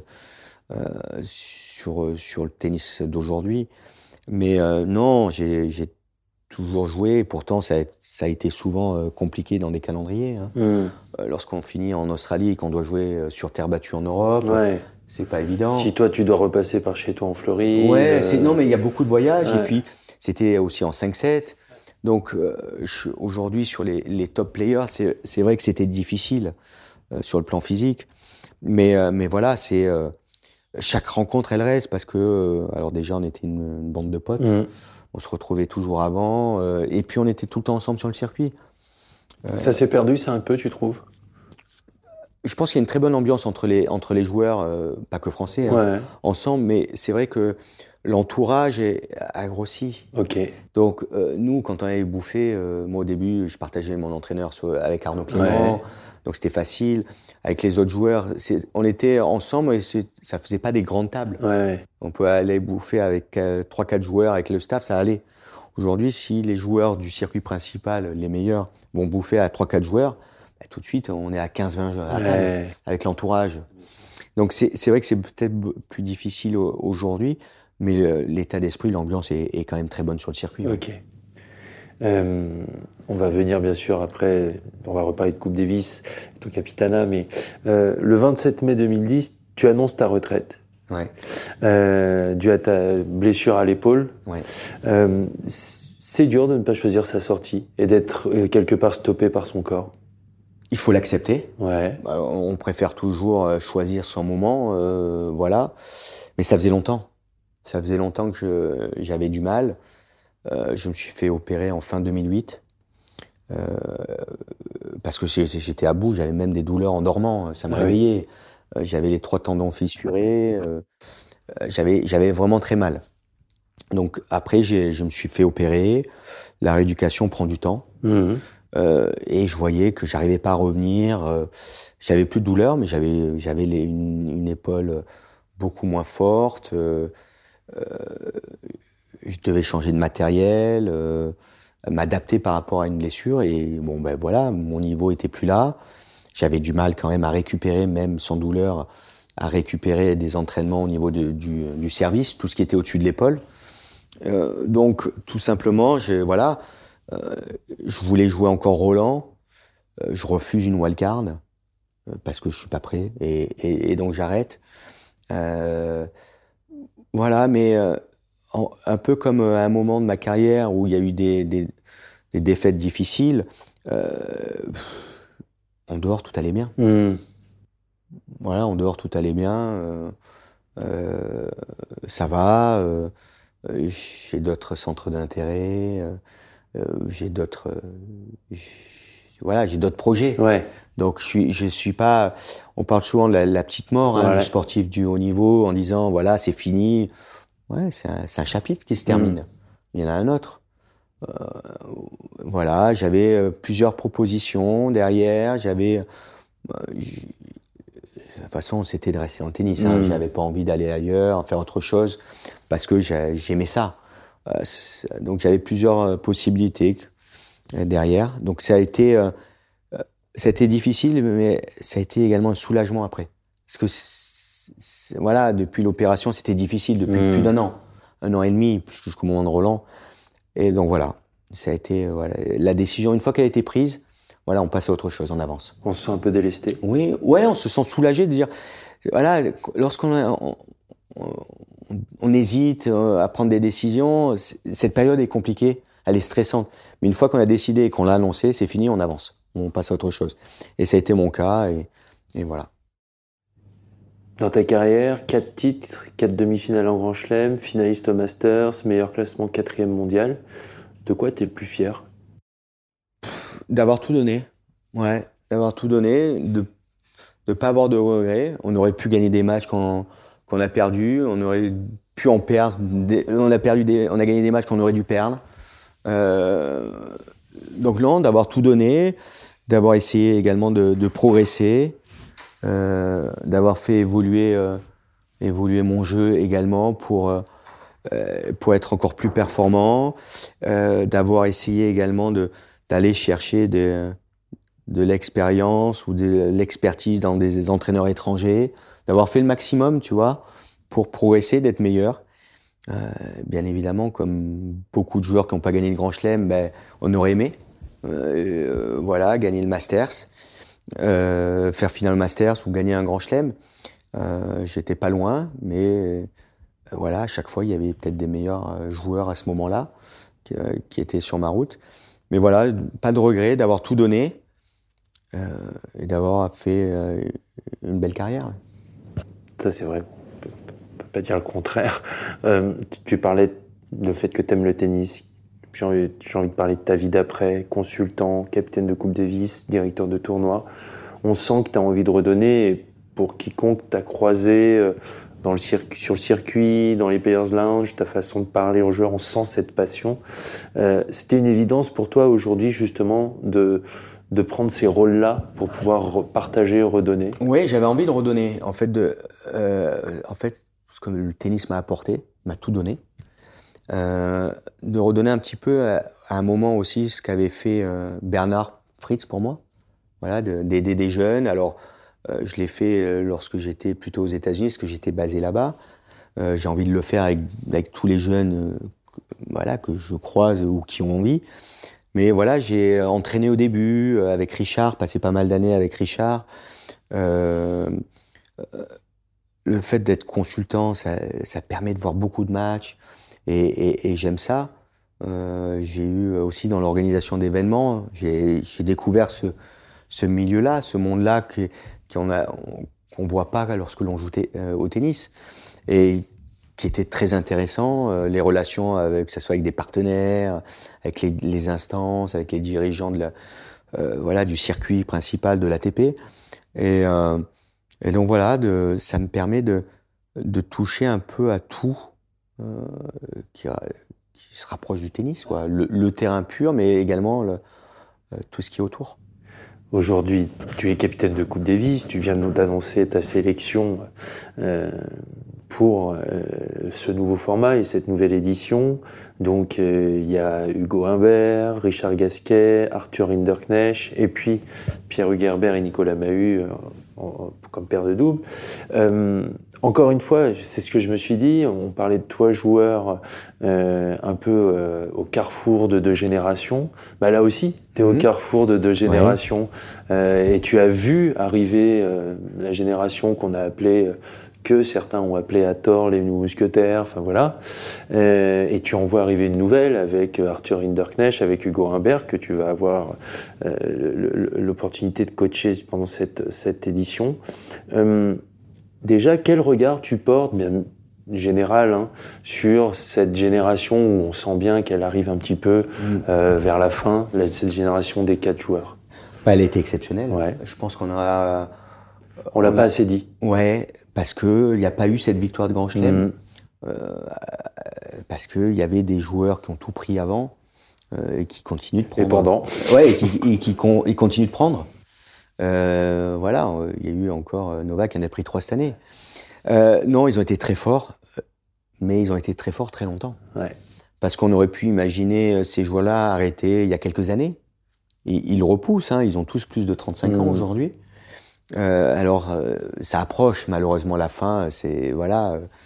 sur le tennis d'aujourd'hui. Mais non, j'ai toujours joué. Et pourtant, ça a été souvent compliqué dans des calendriers. Lorsqu'on finit en Australie et qu'on doit jouer sur terre battue en Europe, c'est pas évident. Si toi, tu dois repasser par chez toi en Floride. Non, mais il y a beaucoup de voyages. Et puis, c'était aussi en 5-7. Donc aujourd'hui sur les top players, c'est vrai que c'était difficile sur le plan physique, mais voilà, c'est chaque rencontre elle reste parce que alors déjà on était une bande de potes, on se retrouvait toujours avant et puis on était tout le temps ensemble sur le circuit. Ça s'est perdu, ça un peu, tu trouves? Je pense qu'il y a une très bonne ambiance entre les joueurs, pas que français, ensemble, mais c'est vrai que l'entourage a grossi. Ok. Donc nous, quand on allait bouffer, moi au début, je partageais mon entraîneur avec Arnaud Clément, donc c'était facile. Avec les autres joueurs, on était ensemble et ça faisait pas des grandes tables. On peut aller bouffer avec 3-4 joueurs avec le staff, ça allait. Aujourd'hui, si les joueurs du circuit principal, les meilleurs, vont bouffer à 3-4 joueurs, tout de suite, on est à 15-20 à table avec l'entourage. Donc c'est vrai que c'est peut-être plus difficile aujourd'hui. Mais l'état d'esprit, l'ambiance est quand même très bonne sur le circuit. Ok. On va venir bien sûr après, on va reparler de Coupe Davis, ton Capitana, mais le 27 mai 2010, tu annonces ta retraite. Dû à ta blessure à l'épaule. C'est dur de ne pas choisir sa sortie et d'être quelque part stoppé par son corps. Il faut l'accepter. On préfère toujours choisir son moment, voilà. Mais ça faisait longtemps. Ça faisait longtemps que j'avais du mal. Je me suis fait opérer en fin 2008 parce que j'étais à bout. J'avais même des douleurs en dormant. Ça me réveillait. J'avais les 3 tendons fissurés. J'avais vraiment très mal. Donc après, je me suis fait opérer. La rééducation prend du temps. Et je voyais que j'arrivais pas à revenir. J'avais plus de douleur, mais j'avais une épaule beaucoup moins forte. Je devais changer de matériel, m'adapter par rapport à une blessure et voilà, mon niveau était plus là. J'avais du mal quand même à récupérer, même sans douleur, à récupérer des entraînements au niveau du service, tout ce qui était au-dessus de l'épaule. Donc tout simplement, je voulais jouer encore Roland. Je refuse une wildcard parce que je suis pas prêt et donc j'arrête. Voilà, mais un peu comme à un moment de ma carrière où il y a eu des défaites difficiles, en dehors tout allait bien. Voilà, en dehors tout allait bien, ça va. J'ai d'autres centres d'intérêt, j'ai d'autres projets. Donc je suis pas. On parle souvent de la petite mort du sportif du haut niveau en disant voilà c'est fini. C'est un chapitre qui se termine. Il y en a un autre. Voilà, j'avais plusieurs propositions derrière. De toute façon, c'était de rester dans le tennis. J'avais pas envie d'aller ailleurs, faire autre chose, parce que j'aimais ça. Donc j'avais plusieurs possibilités derrière. Donc ça a été difficile, mais ça a été également un soulagement après. Parce que voilà, depuis l'opération, c'était difficile depuis plus d'1 an et demi, jusqu'au moment de Roland. Et donc voilà. Ça a été voilà, la décision, une fois qu'elle a été prise, voilà, on passe à autre chose, on avance. On se sent un peu délesté. Oui, ouais, on se sent soulagé de dire, voilà, lorsqu'on on hésite à prendre des décisions, cette période est compliquée, elle est stressante. Mais une fois qu'on a décidé et qu'on l'a annoncé, c'est fini, on avance, on passe à autre chose. Et ça a été mon cas, et voilà. Dans ta carrière, 4 titres, 4 demi-finales en Grand Chelem, finaliste au Masters, meilleur classement 4e mondial. De quoi t'es le plus fier ? D'avoir tout donné. Ouais, d'avoir tout donné, de pas avoir de regrets. On aurait pu gagner des matchs qu'on a perdus, on aurait pu en perdre. On a gagné des matchs qu'on aurait dû perdre. Donc non, d'avoir tout donné, d'avoir essayé également de progresser, d'avoir fait évoluer mon jeu également pour être encore plus performant, d'avoir essayé également d'aller chercher de l'expérience ou de l'expertise dans des entraîneurs étrangers, d'avoir fait le maximum, tu vois, pour progresser, d'être meilleur. Bien évidemment, comme beaucoup de joueurs qui n'ont pas gagné le Grand Chelem, on aurait aimé, voilà, gagner le Masters, faire finale Masters ou gagner un Grand Chelem. J'étais pas loin, mais voilà, à chaque fois, il y avait peut-être des meilleurs joueurs à ce moment-là qui étaient sur ma route. Mais voilà, pas de regret d'avoir tout donné et d'avoir fait une belle carrière. Ça, c'est vrai. On peut pas dire le contraire. Tu parlais du fait que tu aimes le tennis. J'ai envie de parler de ta vie d'après, consultant, capitaine de Coupe Davis, directeur de tournoi. On sent que tu as envie de redonner. Et pour quiconque t'as croisé sur le circuit, dans les Players Lounge, ta façon de parler aux joueurs, on sent cette passion. C'était une évidence pour toi aujourd'hui, justement, de prendre ces rôles-là pour pouvoir partager, redonner. Oui, j'avais envie de redonner. En fait, ce que le tennis m'a apporté, m'a tout donné. De redonner un petit peu à un moment aussi ce qu'avait fait Bernard Fritz pour moi. Voilà, d'aider des jeunes. Alors, je l'ai fait lorsque j'étais plutôt aux États-Unis, parce que j'étais basé là-bas. J'ai envie de le faire avec tous les jeunes voilà, que je croise ou qui ont envie. Mais voilà, j'ai entraîné au début avec Richard, passé pas mal d'années avec Richard. Le fait d'être consultant, ça permet de voir beaucoup de matchs et j'aime ça. J'ai eu aussi dans l'organisation d'événements, j'ai découvert ce milieu-là, ce monde-là qu'on voit pas lorsque l'on joue au tennis et qui était très intéressant, les relations que ce soit avec des partenaires, avec les instances, avec les dirigeants voilà, du circuit principal de l'ATP. Et donc voilà, ça me permet de toucher un peu à tout qui se rapproche du tennis, quoi. Le terrain pur, mais également tout ce qui est autour. Aujourd'hui, tu es capitaine de Coupe Davis, tu viens de nous annoncer ta sélection pour ce nouveau format et cette nouvelle édition. Donc il y a Hugo Humbert, Richard Gasquet, Arthur Hinderknecht et puis Pierre Hugerbert et Nicolas Mahut comme paire de double. Encore une fois, c'est ce que je me suis dit, on parlait de toi joueur un peu au carrefour de 2 générations. Là aussi, tu es au carrefour de 2 générations et tu as vu arriver la génération qu'on a appelée que certains ont appelé à tort les mousquetaires, enfin voilà. Et tu en vois arriver une nouvelle avec Arthur Hinderknecht, avec Hugo Humbert, que tu vas avoir l'opportunité de coacher pendant cette édition. Déjà, quel regard tu portes, bien général, sur cette génération où on sent bien qu'elle arrive un petit peu vers la fin, cette génération des 4 joueurs? Elle a été exceptionnelle. Ouais. Je pense qu'on a... On l'a pas assez dit. Ouais, parce que il n'y a pas eu cette victoire de Grand Chelem. Parce qu'il y avait des joueurs qui ont tout pris avant et qui continuent de prendre. Et pendant. Ouais, et qui continuent de prendre. Voilà, il y a eu encore Novak qui en a pris 3 cette année. Non, ils ont été très forts, mais ils ont été très forts très longtemps. Ouais. Parce qu'on aurait pu imaginer ces joueurs-là arrêter il y a quelques années. Et ils repoussent, ils ont tous plus de 35 ans aujourd'hui. Alors, ça approche malheureusement la fin. C'est voilà,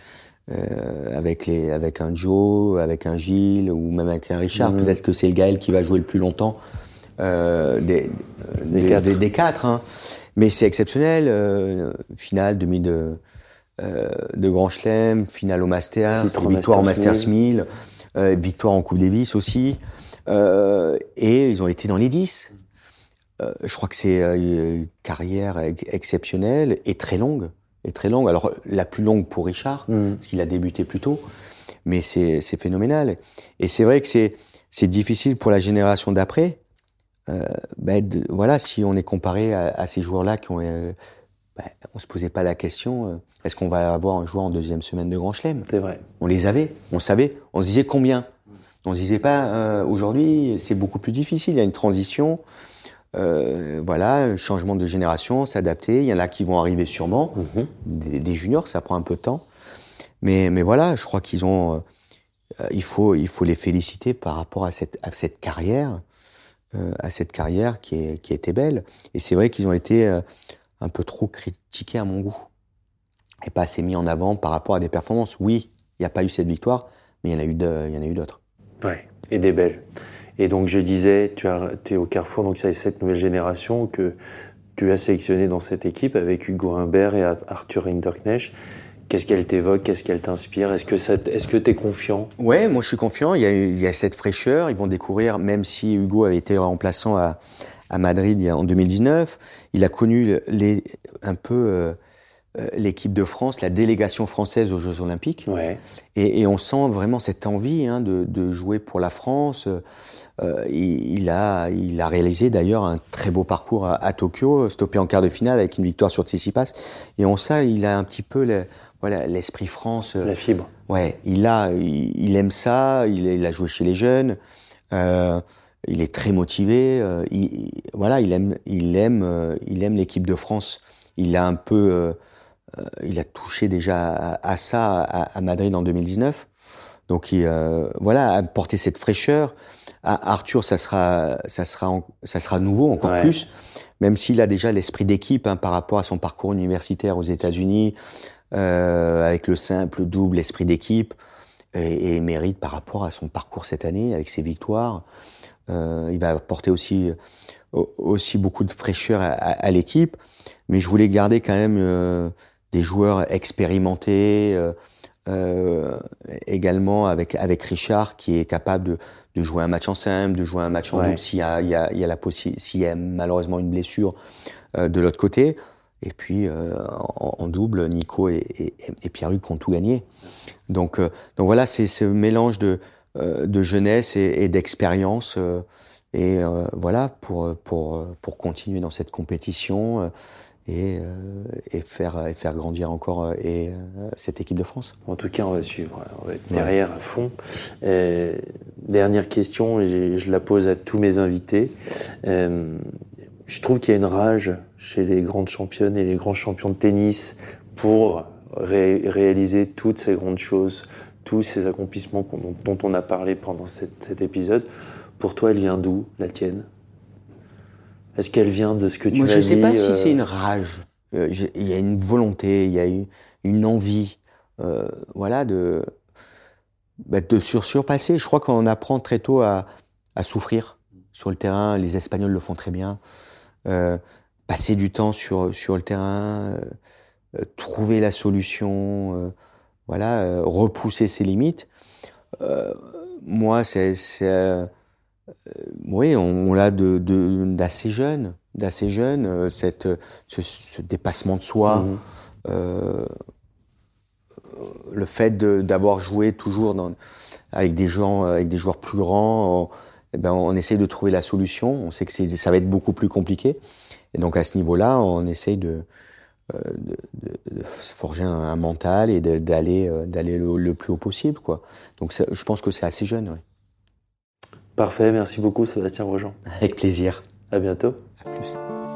avec un Joe, avec un Gilles ou même avec un Richard. Peut-être que c'est le Gaël qui va jouer le plus longtemps des quatre. Hein. Mais c'est exceptionnel. Finale de Grand Chelem, finale au Masters, victoire au Masters 1000, victoire en Coupe Davis aussi. Et ils ont été dans les 10. Je crois que c'est une carrière exceptionnelle et très longue. Alors, la plus longue pour Richard, parce qu'il a débuté plus tôt, mais c'est phénoménal. Et c'est vrai que c'est difficile pour la génération d'après. Voilà, si on est comparé à ces joueurs-là qui ont, on se posait pas la question, est-ce qu'on va avoir un joueur en deuxième semaine de Grand Chelem ? C'est vrai. On les avait, on savait, on se disait combien. On se disait pas, aujourd'hui, c'est beaucoup plus difficile, il y a une transition. Voilà, un changement de génération, s'adapter. Il y en a qui vont arriver sûrement, des juniors, ça prend un peu de temps. Mais voilà, je crois qu'ils ont, il faut les féliciter par rapport à cette carrière, qui était belle. Et c'est vrai qu'ils ont été un peu trop critiqués à mon goût et pas assez mis en avant par rapport à des performances. Oui, il n'y a pas eu cette victoire, mais il y en a eu d'autres. Ouais, et des belles. Et donc, je disais, tu es au carrefour, donc c'est cette nouvelle génération que tu as sélectionnée dans cette équipe avec Hugo Humbert et Arthur Hinderknecht. Qu'est-ce qu'elle t'évoque ? Qu'est-ce qu'elle t'inspire ? Est-ce que tu es confiant ? Ouais, moi je suis confiant. Il y a cette fraîcheur. Ils vont découvrir, même si Hugo avait été remplaçant à Madrid en 2019, il a connu un peu l'équipe de France, la délégation française aux Jeux Olympiques. Ouais. Et on sent vraiment cette envie de jouer pour la France. Il a réalisé d'ailleurs un très beau parcours à Tokyo, stoppé en quart de finale avec une victoire sur Tsitsipas. Et on sent il a un petit peu l'esprit France. La fibre. Ouais, il aime ça. Il a joué chez les jeunes. Il est très motivé. Il aime l'équipe de France. Il a un peu, il a touché déjà à ça à Madrid en 2019. Donc apporter cette fraîcheur. Arthur, ça sera nouveau encore plus, même s'il a déjà l'esprit d'équipe par rapport à son parcours universitaire aux États-Unis, avec le simple, double, l'esprit d'équipe, et mérite par rapport à son parcours cette année avec ses victoires. Il va apporter aussi beaucoup de fraîcheur à l'équipe, mais je voulais garder quand même des joueurs expérimentés. Également avec Richard qui est capable de jouer un match en simple, de jouer un match en double s'il y a malheureusement une blessure de l'autre côté. Et puis en double, Nico et Pierre-Hugues ont tout gagné. Donc voilà, c'est ce mélange de jeunesse et d'expérience voilà pour continuer dans cette compétition. Et faire grandir encore cette équipe de France. En tout cas, on va suivre. On va être derrière à fond. Dernière question, et je la pose à tous mes invités. Je trouve qu'il y a une rage chez les grandes championnes et les grands champions de tennis pour réaliser toutes ces grandes choses, tous ces accomplissements dont on a parlé pendant cet épisode. Pour toi, elle vient d'où, la tienne ? Est-ce qu'elle vient de ce que tu as dit ? Moi, je ne sais pas si c'est une rage. Il y a une volonté, il y a une envie, de surpasser. Je crois qu'on apprend très tôt à souffrir sur le terrain. Les Espagnols le font très bien. Passer du temps sur le terrain, trouver la solution, repousser ses limites. Moi, oui, on l'a d'assez jeune, ce dépassement de soi, le fait d'avoir joué toujours avec des joueurs plus grands, on essaye de trouver la solution. On sait que ça va être beaucoup plus compliqué, et donc à ce niveau-là, on essaye de forger un mental et d'aller le plus haut possible, quoi. Donc je pense que c'est assez jeune, oui. Parfait, merci beaucoup Sébastien Grosjean. Avec plaisir. À bientôt. À plus.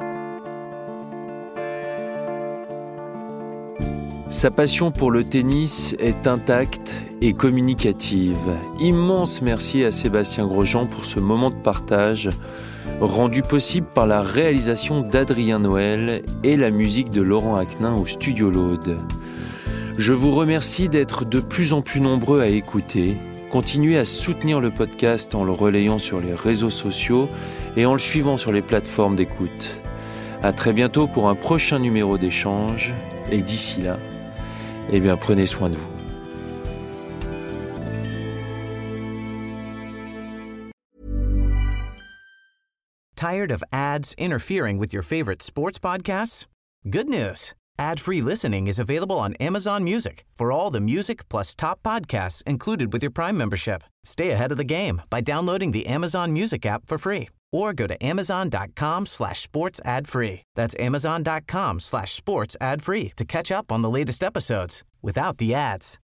Sa passion pour le tennis est intacte et communicative. Immense merci à Sébastien Grosjean pour ce moment de partage, rendu possible par la réalisation d'Adrien Noël et la musique de Laurent Aquin au Studio Laude. Je vous remercie d'être de plus en plus nombreux à écouter. Continuez à soutenir le podcast en le relayant sur les réseaux sociaux et en le suivant sur les plateformes d'écoute. À très bientôt pour un prochain numéro d'échange. Et d'ici là, prenez soin de vous. Tired of ads interfering with your favorite sports podcasts? Good news. Ad-free listening is available on Amazon Music for all the music plus top podcasts included with your Prime membership. Stay ahead of the game by downloading the Amazon Music app for free or go to amazon.com/sports ad free. That's amazon.com/sports ad free to catch up on the latest episodes without the ads.